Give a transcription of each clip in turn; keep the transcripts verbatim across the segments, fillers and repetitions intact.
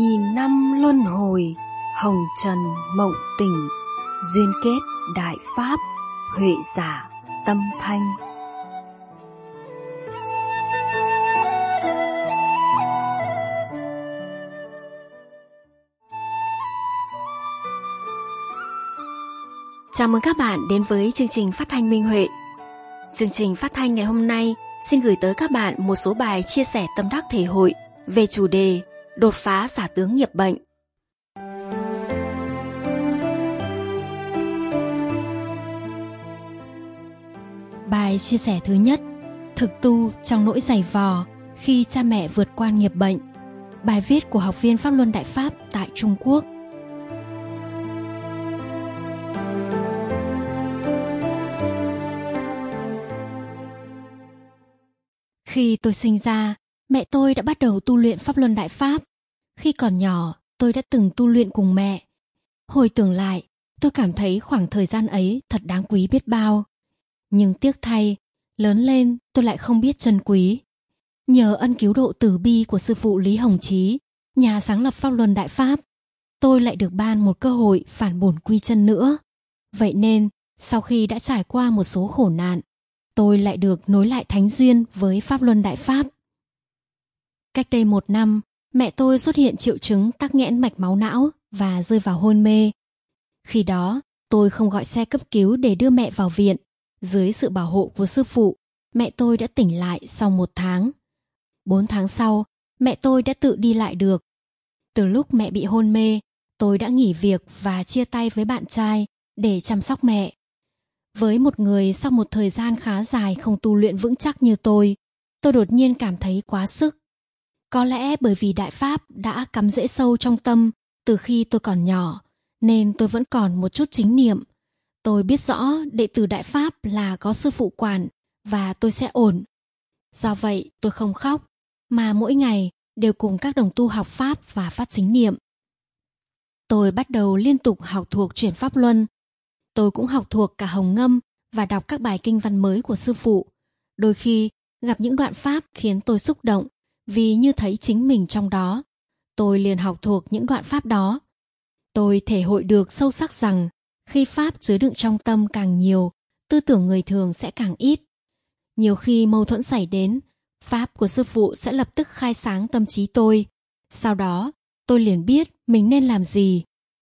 Nghìn năm luân hồi, hồng trần mộng tình, duyên kết đại pháp, huệ giả tâm thanh. Chào mừng các bạn đến với chương trình phát thanh Minh Huệ. Chương trình phát thanh ngày hôm nay xin gửi tới các bạn một số bài chia sẻ tâm đắc thể hội về chủ đề đột phá giả tướng nghiệp bệnh. Bài chia sẻ thứ nhất: thực tu trong nỗi dày vò khi cha mẹ vượt qua nghiệp bệnh. Bài viết của học viên Pháp Luân Đại Pháp tại Trung Quốc. Khi tôi sinh ra, mẹ tôi đã bắt đầu tu luyện Pháp Luân Đại Pháp. Khi còn nhỏ, tôi đã từng tu luyện cùng mẹ. Hồi tưởng lại, tôi cảm thấy khoảng thời gian ấy thật đáng quý biết bao. Nhưng tiếc thay, lớn lên tôi lại không biết trân quý. Nhờ ân cứu độ từ bi của sư phụ Lý Hồng Chí, nhà sáng lập Pháp Luân Đại Pháp, tôi lại được ban một cơ hội phản bổn quy chân nữa. Vậy nên, sau khi đã trải qua một số khổ nạn, tôi lại được nối lại thánh duyên với Pháp Luân Đại Pháp. Cách đây một năm, mẹ tôi xuất hiện triệu chứng tắc nghẽn mạch máu não và rơi vào hôn mê. Khi đó, tôi không gọi xe cấp cứu để đưa mẹ vào viện. Dưới sự bảo hộ của sư phụ, mẹ tôi đã tỉnh lại sau một tháng. Bốn tháng sau, mẹ tôi đã tự đi lại được. Từ lúc mẹ bị hôn mê, tôi đã nghỉ việc và chia tay với bạn trai để chăm sóc mẹ. Với một người sau một thời gian khá dài không tu luyện vững chắc như tôi, tôi đột nhiên cảm thấy quá sức. Có lẽ bởi vì Đại Pháp đã cắm rễ sâu trong tâm từ khi tôi còn nhỏ, nên tôi vẫn còn một chút chính niệm. Tôi biết rõ đệ tử Đại Pháp là có sư phụ quản và tôi sẽ ổn. Do vậy tôi không khóc, mà mỗi ngày đều cùng các đồng tu học Pháp và phát chính niệm. Tôi bắt đầu liên tục học thuộc chuyển Pháp Luân. Tôi cũng học thuộc cả Hồng Ngâm và đọc các bài kinh văn mới của sư phụ. Đôi khi gặp những đoạn Pháp khiến tôi xúc động vì như thấy chính mình trong đó. Tôi liền học thuộc những đoạn Pháp đó. Tôi thể hội được sâu sắc rằng khi Pháp chứa đựng trong tâm càng nhiều, tư tưởng người thường sẽ càng ít. Nhiều khi mâu thuẫn xảy đến, Pháp của sư phụ sẽ lập tức khai sáng tâm trí tôi. Sau đó, tôi liền biết mình nên làm gì.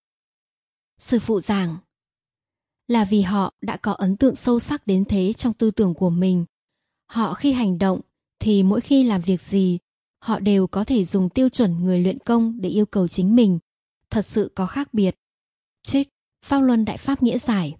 Sư phụ giảng là vì họ đã có ấn tượng sâu sắc đến thế trong tư tưởng của mình. Họ khi hành động thì mỗi khi làm việc gì, họ đều có thể dùng tiêu chuẩn người luyện công để yêu cầu chính mình. Thật sự có khác biệt. Trích Pháp Luân Đại Pháp nghĩa giải.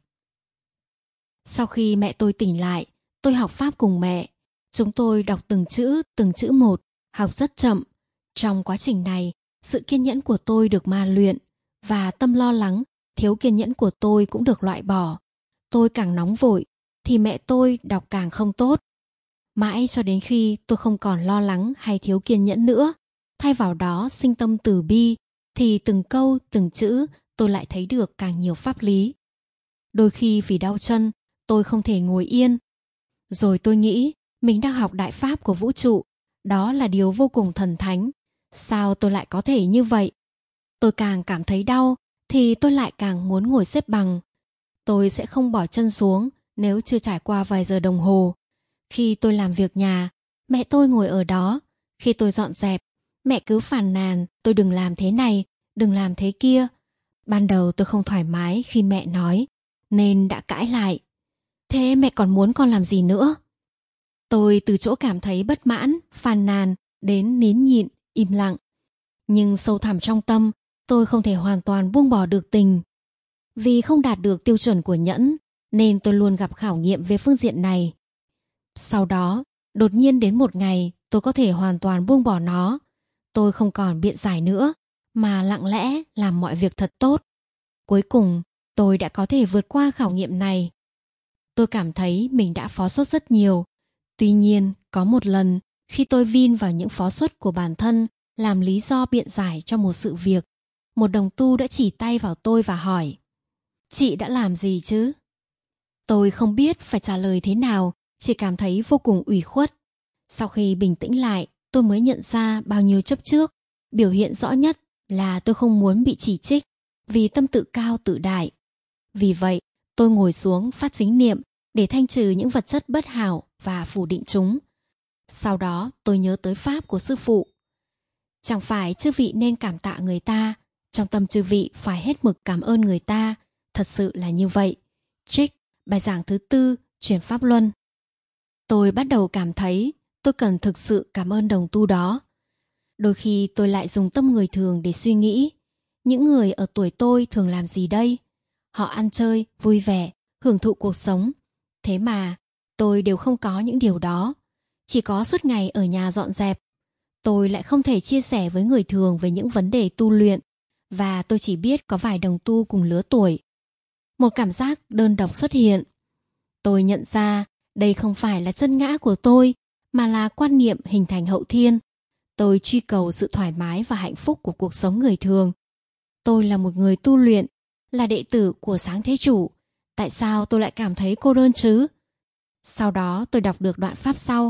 Sau khi mẹ tôi tỉnh lại, tôi học Pháp cùng mẹ. Chúng tôi đọc từng chữ, từng chữ một, học rất chậm. Trong quá trình này, sự kiên nhẫn của tôi được ma luyện và tâm lo lắng, thiếu kiên nhẫn của tôi cũng được loại bỏ. Tôi càng nóng vội, thì mẹ tôi đọc càng không tốt. Mãi cho đến khi tôi không còn lo lắng hay thiếu kiên nhẫn nữa, thay vào đó sinh tâm từ bi, thì từng câu, từng chữ tôi lại thấy được càng nhiều pháp lý. Đôi khi vì đau chân, tôi không thể ngồi yên. Rồi tôi nghĩ mình đang học Đại Pháp của vũ trụ, đó là điều vô cùng thần thánh. Sao tôi lại có thể như vậy? Tôi càng cảm thấy đau, thì tôi lại càng muốn ngồi xếp bằng. Tôi sẽ không bỏ chân xuống nếu chưa trải qua vài giờ đồng hồ. Khi tôi làm việc nhà, mẹ tôi ngồi ở đó. Khi tôi dọn dẹp, mẹ cứ phàn nàn tôi đừng làm thế này, đừng làm thế kia. Ban đầu tôi không thoải mái khi mẹ nói, nên đã cãi lại. Thế mẹ còn muốn con làm gì nữa? Tôi từ chỗ cảm thấy bất mãn, phàn nàn đến nín nhịn, im lặng. Nhưng sâu thẳm trong tâm, tôi không thể hoàn toàn buông bỏ được tình. Vì không đạt được tiêu chuẩn của nhẫn, nên tôi luôn gặp khảo nghiệm về phương diện này. Sau đó, đột nhiên đến một ngày, tôi có thể hoàn toàn buông bỏ nó. Tôi không còn biện giải nữa, mà lặng lẽ làm mọi việc thật tốt. Cuối cùng, tôi đã có thể vượt qua khảo nghiệm này. Tôi cảm thấy mình đã phó sốt rất nhiều. Tuy nhiên, có một lần, khi tôi vin vào những phó sốt của bản thân làm lý do biện giải cho một sự việc, một đồng tu đã chỉ tay vào tôi và hỏi: chị đã làm gì chứ? Tôi không biết phải trả lời thế nào, chỉ cảm thấy vô cùng ủy khuất. Sau khi bình tĩnh lại, tôi mới nhận ra bao nhiêu chấp trước, biểu hiện rõ nhất là tôi không muốn bị chỉ trích vì tâm tự cao tự đại. Vì vậy, tôi ngồi xuống phát chính niệm để thanh trừ những vật chất bất hảo và phủ định chúng. Sau đó tôi nhớ tới pháp của sư phụ. Chẳng phải chư vị nên cảm tạ người ta, trong tâm chư vị phải hết mực cảm ơn người ta, thật sự là như vậy. Trích, bài giảng thứ tư, chuyển pháp luân. Tôi bắt đầu cảm thấy tôi cần thực sự cảm ơn đồng tu đó. Đôi khi tôi lại dùng tâm người thường để suy nghĩ, những người ở tuổi tôi thường làm gì đây? Họ ăn chơi, vui vẻ, hưởng thụ cuộc sống. Thế mà tôi đều không có những điều đó, chỉ có suốt ngày ở nhà dọn dẹp. Tôi lại không thể chia sẻ với người thường về những vấn đề tu luyện, và tôi chỉ biết có vài đồng tu cùng lứa tuổi. Một cảm giác đơn độc xuất hiện. Tôi nhận ra đây không phải là chân ngã của tôi, mà là quan niệm hình thành hậu thiên. Tôi truy cầu sự thoải mái và hạnh phúc của cuộc sống người thường. Tôi là một người tu luyện, là đệ tử của Sáng Thế Chủ. Tại sao tôi lại cảm thấy cô đơn chứ? Sau đó tôi đọc được đoạn pháp sau.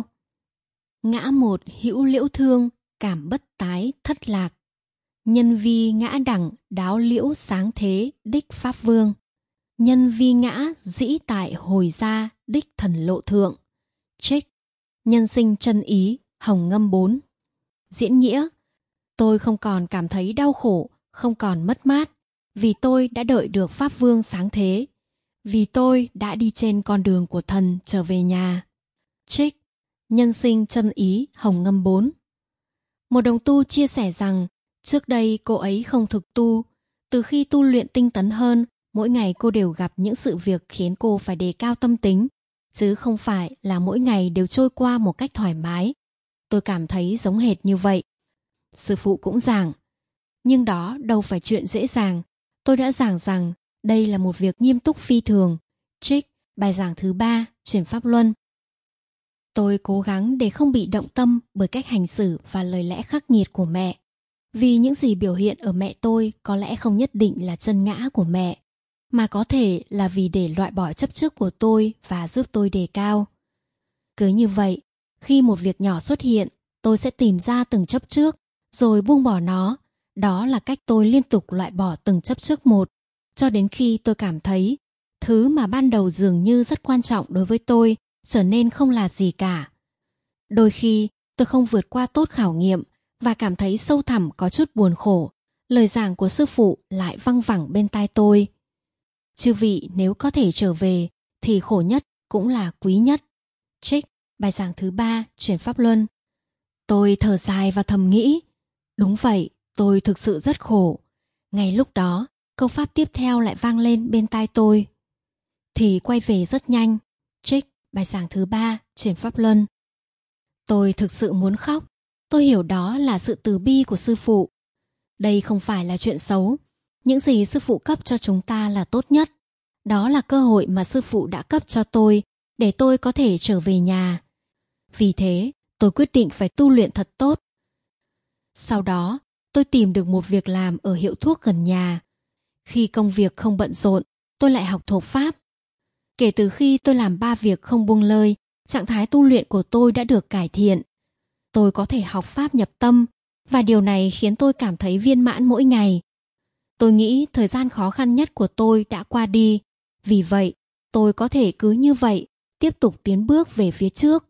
Ngã một hữu liễu thương, cảm bất tái thất lạc. Nhân vi ngã đẳng, đáo liễu sáng thế, đích pháp vương. Nhân vi ngã, dĩ tại hồi ra, đích thần lộ thượng. Trích, nhân sinh chân ý, hồng ngâm bốn. Diễn nghĩa, tôi không còn cảm thấy đau khổ, không còn mất mát, vì tôi đã đợi được Pháp Vương sáng thế, vì tôi đã đi trên con đường của thần trở về nhà. Trích, nhân sinh chân ý, hồng ngâm bốn. Một đồng tu chia sẻ rằng, trước đây cô ấy không thực tu, từ khi tu luyện tinh tấn hơn, mỗi ngày cô đều gặp những sự việc khiến cô phải đề cao tâm tính, chứ không phải là mỗi ngày đều trôi qua một cách thoải mái. Tôi cảm thấy giống hệt như vậy. Sư phụ cũng giảng, nhưng đó đâu phải chuyện dễ dàng. Tôi đã giảng rằng đây là một việc nghiêm túc phi thường. Trích, bài giảng thứ ba, chuyển pháp luân. Tôi cố gắng để không bị động tâm bởi cách hành xử và lời lẽ khắc nghiệt của mẹ. Vì những gì biểu hiện ở mẹ tôi có lẽ không nhất định là chân ngã của mẹ, mà có thể là vì để loại bỏ chấp trước của tôi và giúp tôi đề cao. Cứ như vậy, khi một việc nhỏ xuất hiện, tôi sẽ tìm ra từng chấp trước, rồi buông bỏ nó. Đó là cách tôi liên tục loại bỏ từng chấp trước một, cho đến khi tôi cảm thấy thứ mà ban đầu dường như rất quan trọng đối với tôi trở nên không là gì cả. Đôi khi tôi không vượt qua tốt khảo nghiệm và cảm thấy sâu thẳm có chút buồn khổ. Lời giảng của sư phụ lại văng vẳng bên tai tôi. Chư vị nếu có thể trở về thì khổ nhất cũng là quý nhất. Trích, bài giảng thứ ba, chuyển pháp luân. Tôi thở dài và thầm nghĩ, đúng vậy, tôi thực sự rất khổ. Ngay lúc đó, câu pháp tiếp theo lại vang lên bên tai tôi. Thì quay về rất nhanh. Trích, bài giảng thứ ba, chuyển pháp luân. Tôi thực sự muốn khóc. Tôi hiểu đó là sự từ bi của sư phụ. Đây không phải là chuyện xấu. Những gì sư phụ cấp cho chúng ta là tốt nhất. Đó là cơ hội mà sư phụ đã cấp cho tôi để tôi có thể trở về nhà. Vì thế, tôi quyết định phải tu luyện thật tốt. Sau đó, tôi tìm được một việc làm ở hiệu thuốc gần nhà. Khi công việc không bận rộn, tôi lại học thổ pháp. Kể từ khi tôi làm ba việc không buông lơi, trạng thái tu luyện của tôi đã được cải thiện. Tôi có thể học pháp nhập tâm, và điều này khiến tôi cảm thấy viên mãn mỗi ngày. Tôi nghĩ thời gian khó khăn nhất của tôi đã qua đi. Vì vậy, tôi có thể cứ như vậy, tiếp tục tiến bước về phía trước.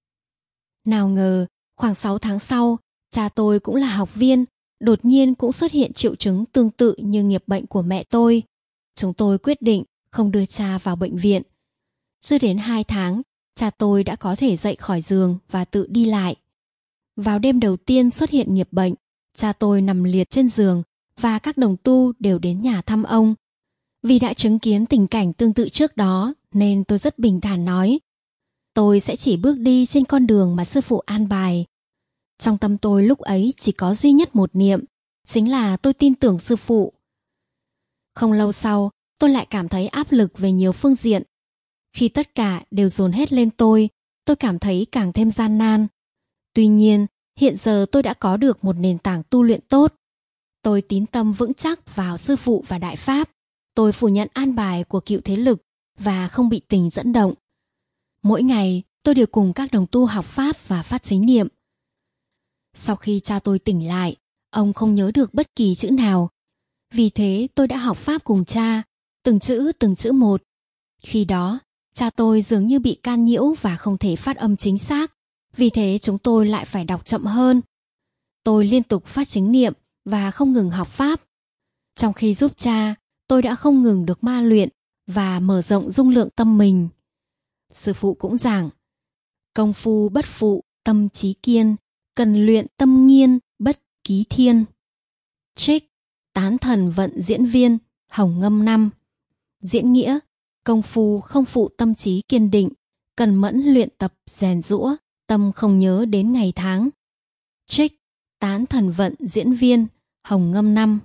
Nào ngờ, khoảng sáu tháng sau, cha tôi cũng là học viên, đột nhiên cũng xuất hiện triệu chứng tương tự như nghiệp bệnh của mẹ tôi. Chúng tôi quyết định không đưa cha vào bệnh viện. Chưa đến hai tháng, cha tôi đã có thể dậy khỏi giường và tự đi lại. Vào đêm đầu tiên xuất hiện nghiệp bệnh, cha tôi nằm liệt trên giường và các đồng tu đều đến nhà thăm ông. Vì đã chứng kiến tình cảnh tương tự trước đó nên tôi rất bình thản nói, tôi sẽ chỉ bước đi trên con đường mà sư phụ an bài. Trong tâm tôi lúc ấy chỉ có duy nhất một niệm, chính là tôi tin tưởng sư phụ. Không lâu sau, tôi lại cảm thấy áp lực về nhiều phương diện. Khi tất cả đều dồn hết lên tôi, tôi cảm thấy càng thêm gian nan. Tuy nhiên, hiện giờ tôi đã có được một nền tảng tu luyện tốt. Tôi tín tâm vững chắc vào sư phụ và đại pháp. Tôi phủ nhận an bài của cựu thế lực và không bị tình dẫn động. Mỗi ngày, tôi đều cùng các đồng tu học pháp và phát chính niệm. Sau khi cha tôi tỉnh lại, ông không nhớ được bất kỳ chữ nào. Vì thế tôi đã học Pháp cùng cha, từng chữ từng chữ một. Khi đó, cha tôi dường như bị can nhiễu và không thể phát âm chính xác, vì thế chúng tôi lại phải đọc chậm hơn. Tôi liên tục phát chính niệm và không ngừng học Pháp. Trong khi giúp cha, tôi đã không ngừng được ma luyện và mở rộng dung lượng tâm mình. Sư phụ cũng giảng, công phu bất phụ, tâm trí kiên, cần luyện tâm nghiên, bất ký thiên. Trích, tán thần vận diễn viên, Hồng Ngâm năm. Diễn nghĩa, công phu không phụ tâm trí kiên định, cần mẫn luyện tập rèn giũa, tâm không nhớ đến ngày tháng. Trích, tán thần vận diễn viên, Hồng Ngâm năm.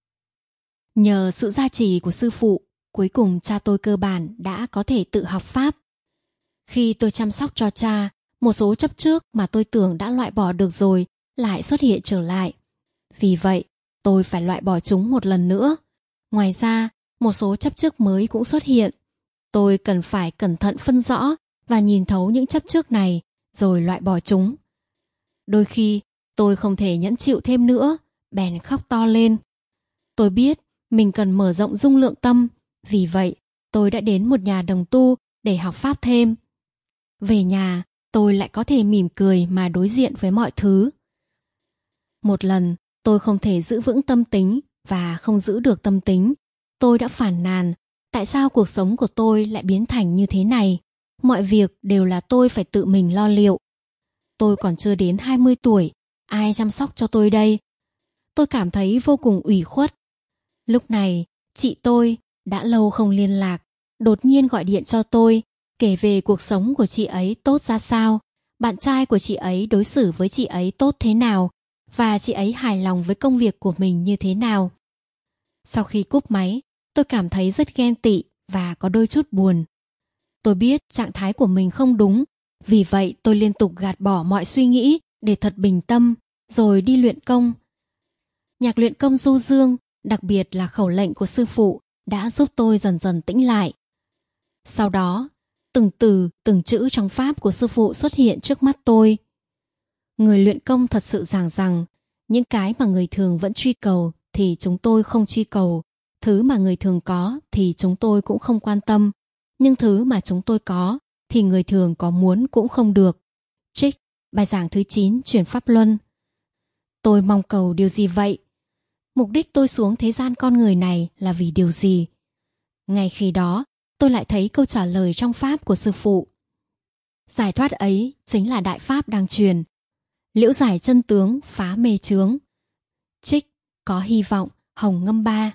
Nhờ sự gia trì của sư phụ, cuối cùng cha tôi cơ bản đã có thể tự học Pháp. Khi tôi chăm sóc cho cha, một số chấp trước mà tôi tưởng đã loại bỏ được rồi lại xuất hiện trở lại. Vì vậy, tôi phải loại bỏ chúng một lần nữa. Ngoài ra, một số chấp trước mới cũng xuất hiện. Tôi cần phải cẩn thận phân rõ và nhìn thấu những chấp trước này rồi loại bỏ chúng. Đôi khi, tôi không thể nhẫn chịu thêm nữa, bèn khóc to lên. Tôi biết mình cần mở rộng dung lượng tâm, vì vậy tôi đã đến một nhà đồng tu để học Pháp thêm. Về nhà, tôi lại có thể mỉm cười mà đối diện với mọi thứ. Một lần, tôi không thể giữ vững tâm tính và không giữ được tâm tính. Tôi đã phàn nàn, tại sao cuộc sống của tôi lại biến thành như thế này? Mọi việc đều là tôi phải tự mình lo liệu. Tôi còn chưa đến hai mươi tuổi, ai chăm sóc cho tôi đây? Tôi cảm thấy vô cùng ủy khuất. Lúc này, chị tôi, đã lâu không liên lạc, đột nhiên gọi điện cho tôi, kể về cuộc sống của chị ấy tốt ra sao, bạn trai của chị ấy đối xử với chị ấy tốt thế nào, và chị ấy hài lòng với công việc của mình như thế nào. Sau khi cúp máy, tôi cảm thấy rất ghen tị và có đôi chút buồn. Tôi biết trạng thái của mình không đúng, vì vậy tôi liên tục gạt bỏ mọi suy nghĩ để thật bình tâm, rồi đi luyện công. Nhạc luyện công du dương, đặc biệt là khẩu lệnh của sư phụ, đã giúp tôi dần dần tĩnh lại. Sau đó, từng từ, từng chữ trong Pháp của sư phụ xuất hiện trước mắt tôi. Người luyện công thật sự giảng rằng, những cái mà người thường vẫn truy cầu thì chúng tôi không truy cầu, thứ mà người thường có thì chúng tôi cũng không quan tâm, nhưng thứ mà chúng tôi có thì người thường có muốn cũng không được. Trích, bài giảng thứ chín Chuyển Pháp Luân. Tôi mong cầu điều gì vậy? Mục đích tôi xuống thế gian con người này là vì điều gì? Ngay khi đó, tôi lại thấy câu trả lời trong Pháp của sư phụ. Giải thoát ấy chính là đại Pháp đang truyền. Liễu giải chân tướng phá mê chướng. Trích, có hy vọng, Hồng Ngâm ba.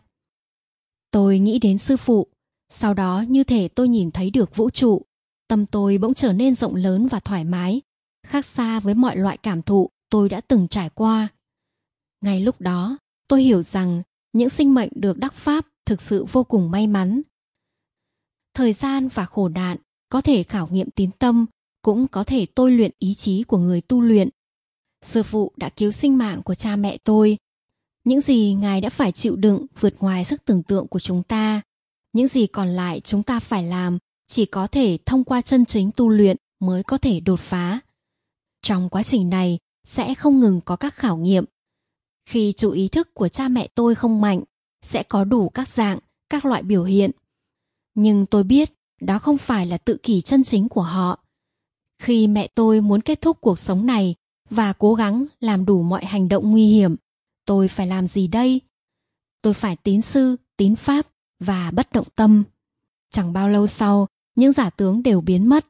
Tôi nghĩ đến sư phụ, sau đó như thể tôi nhìn thấy được vũ trụ. Tâm tôi bỗng trở nên rộng lớn và thoải mái, khác xa với mọi loại cảm thụ tôi đã từng trải qua. Ngay lúc đó, tôi hiểu rằng những sinh mệnh được đắc Pháp thực sự vô cùng may mắn. Thời gian và khổ nạn có thể khảo nghiệm tín tâm, cũng có thể tôi luyện ý chí của người tu luyện. Sư phụ đã cứu sinh mạng của cha mẹ tôi. Những gì Ngài đã phải chịu đựng vượt ngoài sức tưởng tượng của chúng ta. Những gì còn lại chúng ta phải làm chỉ có thể thông qua chân chính tu luyện mới có thể đột phá. Trong quá trình này sẽ không ngừng có các khảo nghiệm. Khi chủ ý thức của cha mẹ tôi không mạnh, sẽ có đủ các dạng, các loại biểu hiện. Nhưng tôi biết đó không phải là tự kỷ chân chính của họ. Khi mẹ tôi muốn kết thúc cuộc sống này và cố gắng làm đủ mọi hành động nguy hiểm, tôi phải làm gì đây? Tôi phải tín sư, tín Pháp và bất động tâm. Chẳng bao lâu sau, những giả tướng đều biến mất.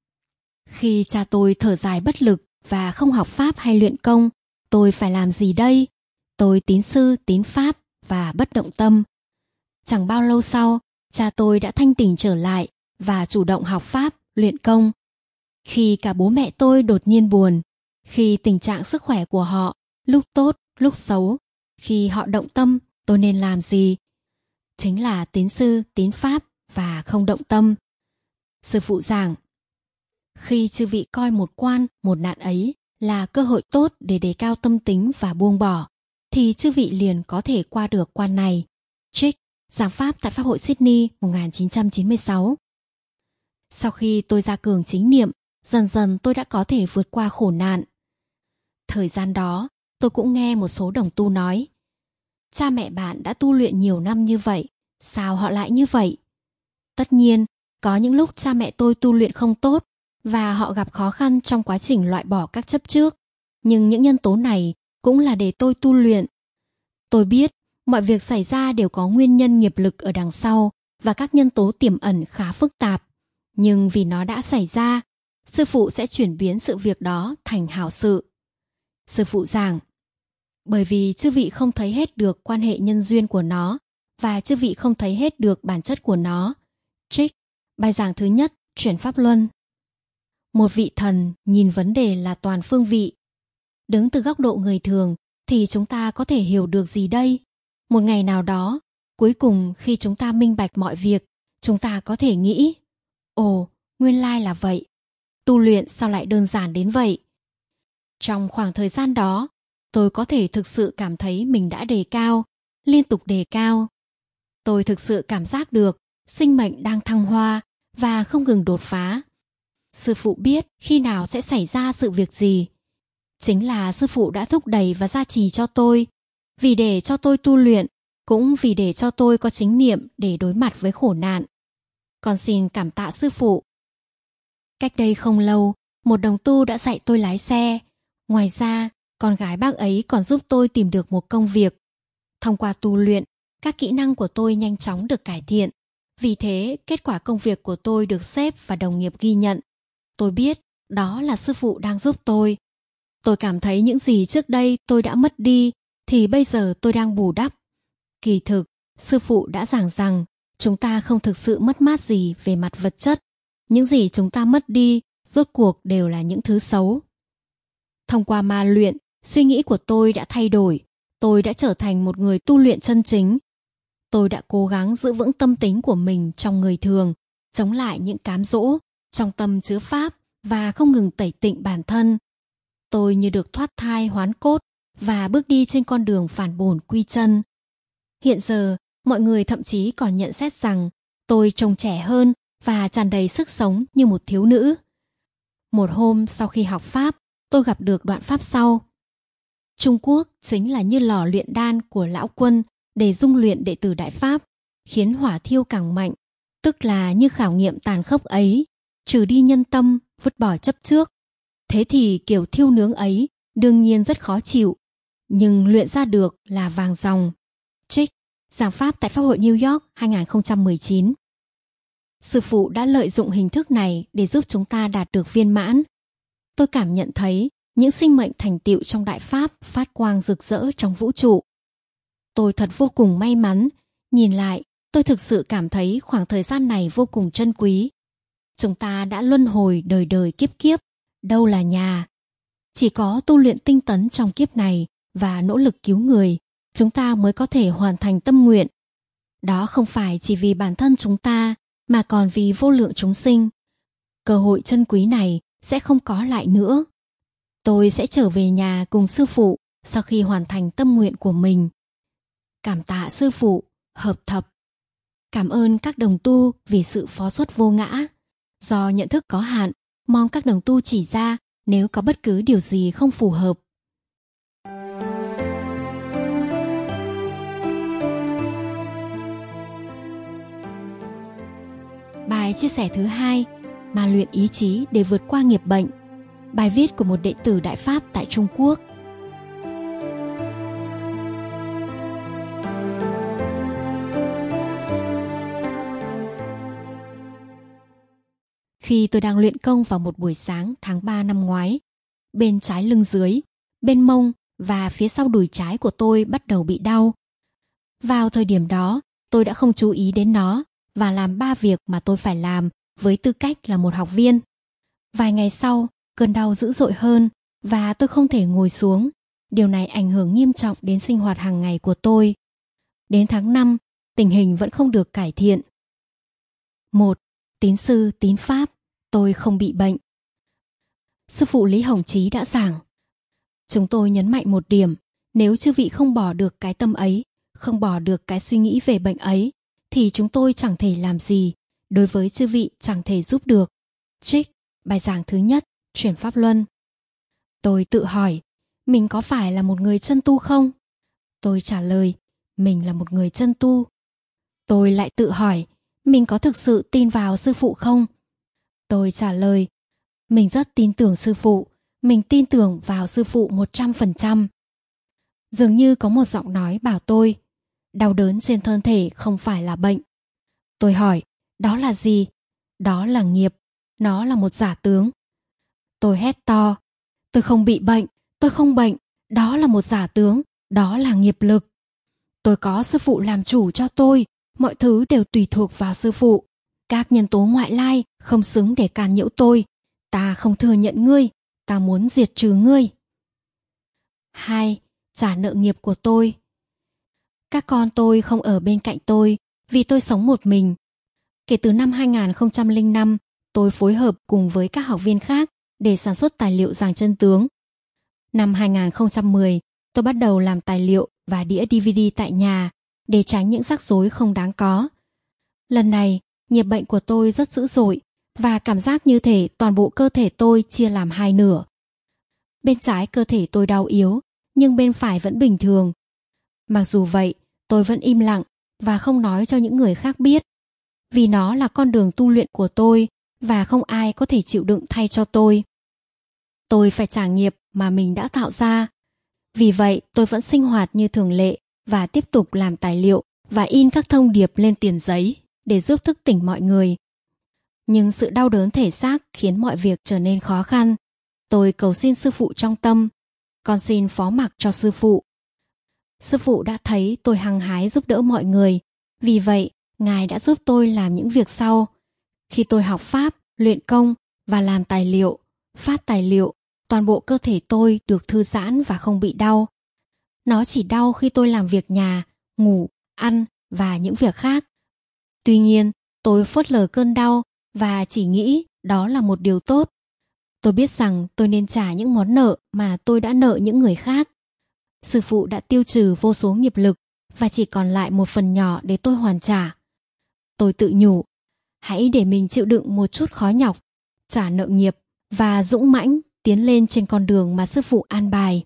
Khi cha tôi thở dài bất lực và không học Pháp hay luyện công, tôi phải làm gì đây? Tôi tín sư, tín Pháp và bất động tâm. Chẳng bao lâu sau, cha tôi đã thanh tỉnh trở lại và chủ động học Pháp, luyện công. Khi cả bố mẹ tôi đột nhiên buồn, khi tình trạng sức khỏe của họ lúc tốt, lúc xấu, khi họ động tâm, tôi nên làm gì? Chính là tín sư, tín Pháp và không động tâm. Sư phụ giảng, khi chư vị coi một quan, một nạn ấy là cơ hội tốt để đề cao tâm tính và buông bỏ, thì chư vị liền có thể qua được quan này. Trích, giảng Pháp tại Pháp hội Sydney một nghìn chín trăm chín mươi sáu. Sau khi tôi ra cường chính niệm, dần dần tôi đã có thể vượt qua khổ nạn. Thời gian đó, tôi cũng nghe một số đồng tu nói: cha mẹ bạn đã tu luyện nhiều năm như vậy, sao họ lại như vậy? Tất nhiên, có những lúc cha mẹ tôi tu luyện không tốt và họ gặp khó khăn trong quá trình loại bỏ các chấp trước. Nhưng những nhân tố này cũng là để tôi tu luyện. Tôi biết mọi việc xảy ra đều có nguyên nhân nghiệp lực ở đằng sau và các nhân tố tiềm ẩn khá phức tạp. Nhưng vì nó đã xảy ra, sư phụ sẽ chuyển biến sự việc đó thành hảo sự. Sư phụ giảng: bởi vì chư vị không thấy hết được quan hệ nhân duyên của nó và chư vị không thấy hết được bản chất của nó. Trích bài giảng thứ nhất, chuyển pháp luân. Một vị thần nhìn vấn đề là toàn phương vị. Đứng từ góc độ người thường thì chúng ta có thể hiểu được gì đây? Một ngày nào đó, cuối cùng khi chúng ta minh bạch mọi việc, chúng ta có thể nghĩ: ồ, nguyên lai là vậy. Tu luyện sao lại đơn giản đến vậy? Trong khoảng thời gian đó, tôi có thể thực sự cảm thấy mình đã đề cao, liên tục đề cao. Tôi thực sự cảm giác được sinh mệnh đang thăng hoa và không ngừng đột phá. Sư phụ biết khi nào sẽ xảy ra sự việc gì. Chính là sư phụ đã thúc đẩy và gia trì cho tôi, vì để cho tôi tu luyện, cũng vì để cho tôi có chính niệm để đối mặt với khổ nạn. Con xin cảm tạ sư phụ. Cách đây không lâu, một đồng tu đã dạy tôi lái xe. Ngoài ra, con gái bác ấy còn giúp tôi tìm được một công việc. Thông qua tu luyện, các kỹ năng của tôi nhanh chóng được cải thiện. Vì thế, kết quả công việc của tôi được sếp và đồng nghiệp ghi nhận. Tôi biết đó là sư phụ đang giúp tôi. Tôi cảm thấy những gì trước đây tôi đã mất đi thì bây giờ tôi đang bù đắp. Kỳ thực, sư phụ đã giảng rằng chúng ta không thực sự mất mát gì về mặt vật chất. Những gì chúng ta mất đi rốt cuộc đều là những thứ xấu. Thông qua ma luyện, suy nghĩ của tôi đã thay đổi. Tôi đã trở thành một người tu luyện chân chính. Tôi đã cố gắng giữ vững tâm tính của mình trong người thường, chống lại những cám dỗ, trong tâm chứa pháp và không ngừng tẩy tịnh bản thân. Tôi như được thoát thai hoán cốt và bước đi trên con đường phản bổn quy chân. Hiện giờ, mọi người thậm chí còn nhận xét rằng tôi trông trẻ hơn và tràn đầy sức sống như một thiếu nữ. Một hôm sau khi học pháp, tôi gặp được đoạn pháp sau. Trung Quốc chính là như lò luyện đan của lão quân để dung luyện đệ tử Đại Pháp, khiến hỏa thiêu càng mạnh, tức là như khảo nghiệm tàn khốc ấy, trừ đi nhân tâm, vứt bỏ chấp trước. Thế thì kiểu thiêu nướng ấy đương nhiên rất khó chịu, nhưng luyện ra được là vàng ròng. Trích giảng pháp tại Pháp hội New York hai không một chín. Sư phụ đã lợi dụng hình thức này để giúp chúng ta đạt được viên mãn. Tôi cảm nhận thấy những sinh mệnh thành tựu trong Đại Pháp phát quang rực rỡ trong vũ trụ. Tôi thật vô cùng may mắn. Nhìn lại, tôi thực sự cảm thấy khoảng thời gian này vô cùng trân quý. Chúng ta đã luân hồi đời đời kiếp kiếp, đâu là nhà. Chỉ có tu luyện tinh tấn trong kiếp này và nỗ lực cứu người, chúng ta mới có thể hoàn thành tâm nguyện. Đó không phải chỉ vì bản thân chúng ta, mà còn vì vô lượng chúng sinh. Cơ hội chân quý này sẽ không có lại nữa. Tôi sẽ trở về nhà cùng sư phụ sau khi hoàn thành tâm nguyện của mình. Cảm tạ sư phụ, hợp thập. Cảm ơn các đồng tu vì sự phó xuất vô ngã. Do nhận thức có hạn, mong các đồng tu chỉ ra nếu có bất cứ điều gì không phù hợp. Bài chia sẻ thứ hai, ma luyện ý chí để vượt qua nghiệp bệnh. Bài viết của một đệ tử Đại Pháp tại Trung Quốc. Khi tôi đang luyện công vào một buổi sáng tháng ba năm ngoái, bên trái lưng dưới, bên mông và phía sau đùi trái của tôi bắt đầu bị đau. Vào thời điểm đó, tôi đã không chú ý đến nó và làm ba việc mà tôi phải làm với tư cách là một học viên. Vài ngày sau, cơn đau dữ dội hơn và tôi không thể ngồi xuống. Điều này ảnh hưởng nghiêm trọng đến sinh hoạt hàng ngày của tôi. Đến tháng năm, tình hình vẫn không được cải thiện. một. Tín sư tín pháp, tôi không bị bệnh. Sư phụ Lý Hồng Chí đã giảng. Chúng tôi nhấn mạnh một điểm, nếu chư vị không bỏ được cái tâm ấy, không bỏ được cái suy nghĩ về bệnh ấy, thì chúng tôi chẳng thể làm gì, đối với chư vị chẳng thể giúp được. Trích bài giảng thứ nhất, chuyển pháp luân. Tôi tự hỏi, mình có phải là một người chân tu không? Tôi trả lời, mình là một người chân tu. Tôi lại tự hỏi, mình có thực sự tin vào sư phụ không? Tôi trả lời, mình rất tin tưởng sư phụ, mình tin tưởng vào sư phụ một trăm phần trăm. Dường như có một giọng nói bảo tôi, đau đớn trên thân thể không phải là bệnh. Tôi hỏi, đó là gì? Đó là nghiệp, nó là một giả tướng. Tôi hét to, tôi không bị bệnh, tôi không bệnh, đó là một giả tướng, đó là nghiệp lực. Tôi có sư phụ làm chủ cho tôi, mọi thứ đều tùy thuộc vào sư phụ. Các nhân tố ngoại lai không xứng để càn nhiễu tôi. Ta không thừa nhận ngươi, ta muốn diệt trừ ngươi. Hai. Trả nợ nghiệp của tôi. Các con tôi không ở bên cạnh tôi vì tôi sống một mình. Kể từ năm hai nghìn không trăm lẻ năm, tôi phối hợp cùng với các học viên khác để sản xuất tài liệu giảng chân tướng. Năm hai nghìn không trăm mười, tôi bắt đầu làm tài liệu và đĩa đê vê đê tại nhà để tránh những rắc rối không đáng có. Lần này, nghiệp bệnh của tôi rất dữ dội và cảm giác như thể toàn bộ cơ thể tôi chia làm hai nửa. Bên trái cơ thể tôi đau yếu, nhưng bên phải vẫn bình thường. Mặc dù vậy, tôi vẫn im lặng và không nói cho những người khác biết, vì nó là con đường tu luyện của tôi và không ai có thể chịu đựng thay cho tôi. Tôi phải trả nghiệp mà mình đã tạo ra. Vì vậy, tôi vẫn sinh hoạt như thường lệ và tiếp tục làm tài liệu và in các thông điệp lên tiền giấy để giúp thức tỉnh mọi người. Nhưng sự đau đớn thể xác khiến mọi việc trở nên khó khăn. Tôi cầu xin sư phụ trong tâm, con xin phó mặc cho sư phụ. Sư phụ đã thấy tôi hăng hái giúp đỡ mọi người, vì vậy Ngài đã giúp tôi làm những việc sau. Khi tôi học pháp, luyện công và làm tài liệu, phát tài liệu, toàn bộ cơ thể tôi được thư giãn và không bị đau. Nó chỉ đau khi tôi làm việc nhà, ngủ, ăn và những việc khác. Tuy nhiên, tôi phớt lờ cơn đau và chỉ nghĩ đó là một điều tốt. Tôi biết rằng tôi nên trả những món nợ mà tôi đã nợ những người khác. Sư phụ đã tiêu trừ vô số nghiệp lực và chỉ còn lại một phần nhỏ để tôi hoàn trả. Tôi tự nhủ, hãy để mình chịu đựng một chút khó nhọc, trả nợ nghiệp và dũng mãnh tiến lên trên con đường mà sư phụ an bài.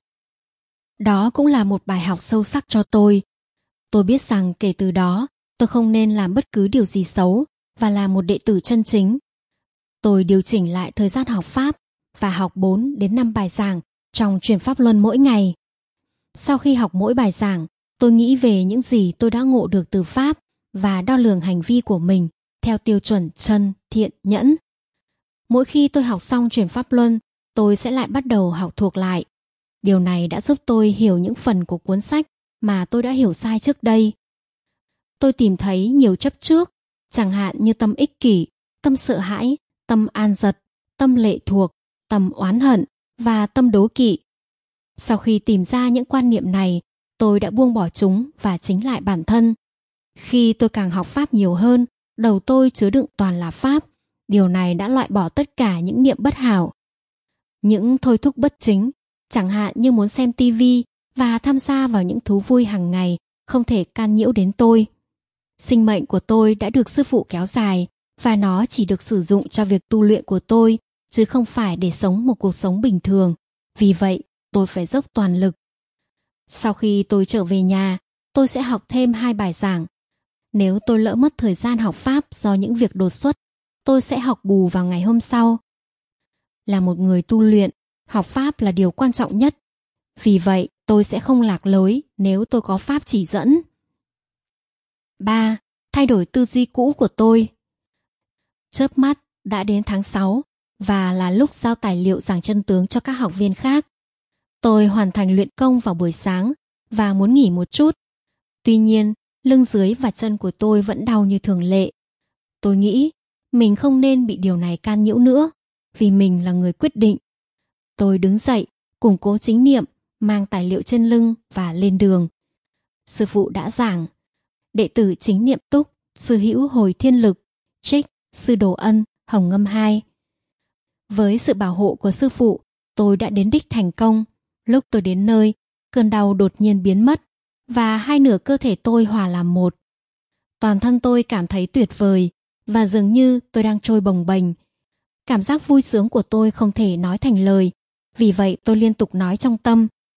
Đó cũng là một bài học sâu sắc cho tôi. Tôi biết rằng kể từ đó, tôi không nên làm bất cứ điều gì xấu và là một đệ tử chân chính. Tôi điều chỉnh lại thời gian học pháp và học bốn đến năm bài giảng trong truyền pháp luân mỗi ngày. Sau khi học mỗi bài giảng, tôi nghĩ về những gì tôi đã ngộ được từ pháp và đo lường hành vi của mình theo tiêu chuẩn chân, thiện, nhẫn. Mỗi khi tôi học xong truyền pháp luân, tôi sẽ lại bắt đầu học thuộc lại. Điều này đã giúp tôi hiểu những phần của cuốn sách mà tôi đã hiểu sai trước đây. Tôi tìm thấy nhiều chấp trước, chẳng hạn như tâm ích kỷ, tâm sợ hãi, tâm an giật, tâm lệ thuộc, tâm oán hận và tâm đố kỵ. Sau khi tìm ra những quan niệm này, tôi đã buông bỏ chúng và chính lại bản thân. Khi tôi càng học pháp nhiều hơn, đầu tôi chứa đựng toàn là pháp. Điều này đã loại bỏ tất cả những niệm bất hảo. Những thôi thúc bất chính, chẳng hạn như muốn xem tivi và tham gia vào những thú vui hàng ngày, không thể can nhiễu đến tôi. Sinh mệnh của tôi đã được sư phụ kéo dài và nó chỉ được sử dụng cho việc tu luyện của tôi, chứ không phải để sống một cuộc sống bình thường. Vì vậy, tôi phải dốc toàn lực. Sau khi tôi trở về nhà, tôi sẽ học thêm hai bài giảng. Nếu tôi lỡ mất thời gian học pháp do những việc đột xuất, tôi sẽ học bù vào ngày hôm sau. Là một người tu luyện, học pháp là điều quan trọng nhất. Vì vậy, tôi sẽ không lạc lối nếu tôi có pháp chỉ dẫn. ba. Thay đổi tư duy cũ của tôi. Chớp mắt đã đến tháng sáu và là lúc giao tài liệu giảng chân tướng cho các học viên khác. Tôi hoàn thành luyện công vào buổi sáng và muốn nghỉ một chút. Tuy nhiên, lưng dưới và chân của tôi vẫn đau như thường lệ. Tôi nghĩ mình không nên bị điều này can nhiễu nữa, vì mình là người quyết định. Tôi đứng dậy, củng cố chính niệm, mang tài liệu trên lưng và lên đường. Sư phụ đã giảng, đệ tử chính niệm túc, sư hữu hồi thiên lực, trích, sư đồ ân, hồng ngâm hai. Với sự bảo hộ của sư phụ, tôi đã đến đích thành công. Lúc tôi đến nơi, cơn đau đột nhiên biến mất và hai nửa cơ thể tôi hòa làm một. Toàn thân tôi cảm thấy tuyệt vời và dường như tôi đang trôi bồng bềnh. Cảm giác vui sướng của tôi không thể nói thành lời, vì vậy tôi liên tục nói trong tâm,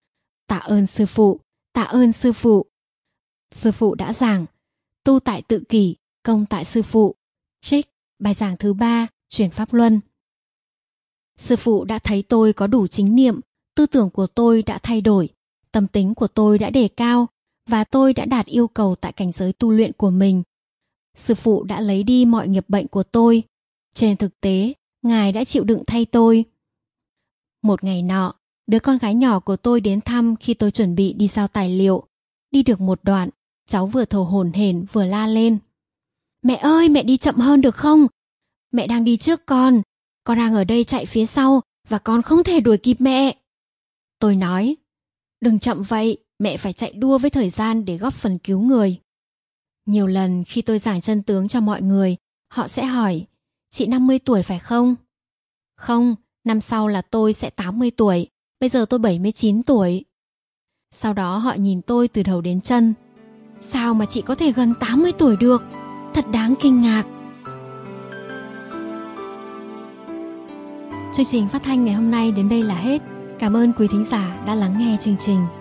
Tạ ơn sư phụ, tạ ơn sư phụ. Sư phụ đã giảng, tu tại tự kỷ, công tại sư phụ. Trích bài giảng thứ ba, truyền pháp luân. Sư phụ đã thấy tôi có đủ chính niệm, tư tưởng của tôi đã thay đổi, tâm tính của tôi đã đề cao và tôi đã đạt yêu cầu tại cảnh giới tu luyện của mình. Sư phụ đã lấy đi mọi nghiệp bệnh của tôi. Trên thực tế, Ngài đã chịu đựng thay tôi. Một ngày nọ, đứa con gái nhỏ của tôi đến thăm khi tôi chuẩn bị đi giao tài liệu. Đi được một đoạn, cháu vừa thở hổn hển vừa la lên. Mẹ ơi, mẹ đi chậm hơn được không? Mẹ đang đi trước con. Con đang ở đây chạy phía sau và con không thể đuổi kịp mẹ. Tôi nói, đừng chậm vậy, mẹ phải chạy đua với thời gian để góp phần cứu người. Nhiều lần khi tôi giảng chân tướng cho mọi người, họ sẽ hỏi, chị năm mươi tuổi phải không? Không, năm sau là tôi sẽ tám mươi tuổi, bây giờ tôi bảy mươi chín tuổi. Sau đó họ nhìn tôi từ đầu đến chân. Sao mà chị có thể gần tám mươi tuổi được? Thật đáng kinh ngạc. Chương trình phát thanh ngày hôm nay đến đây là hết. Cảm ơn quý thính giả đã lắng nghe chương trình.